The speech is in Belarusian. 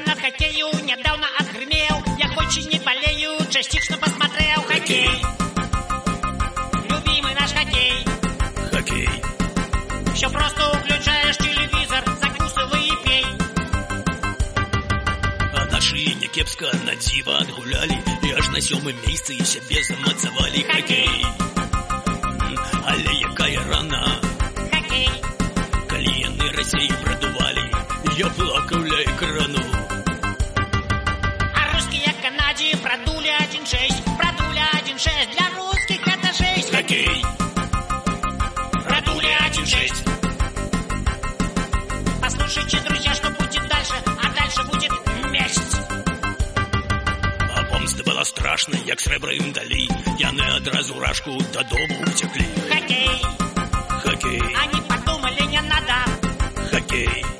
Чемпионат хоккею недавно отгремел. Я очень не болею, частично посмотрел хоккей. Любимый наш хоккей. Хоккей. Все просто включаешь телевизор, закусывай и пей. А наши някепска на дзіва адгулялі і аж на 7-м месцы і сябе замацавалі. Хоккей. Але якая рана. Хоккей. Калі яны Расію прадувалі, я плакаў ля экрану. А русские Канаде продули 1-6. Продули 1-6. Для русских это 6. Хоккей. Продули 1-6. Послушайте, друзья, что будет дальше. А дальше будет месть. А помста была страшна, як срэбра ім далі. Яны адразу рашку дадому уцеклі. Хоккей. Хоккей. Они подумали, не надо. Хоккей.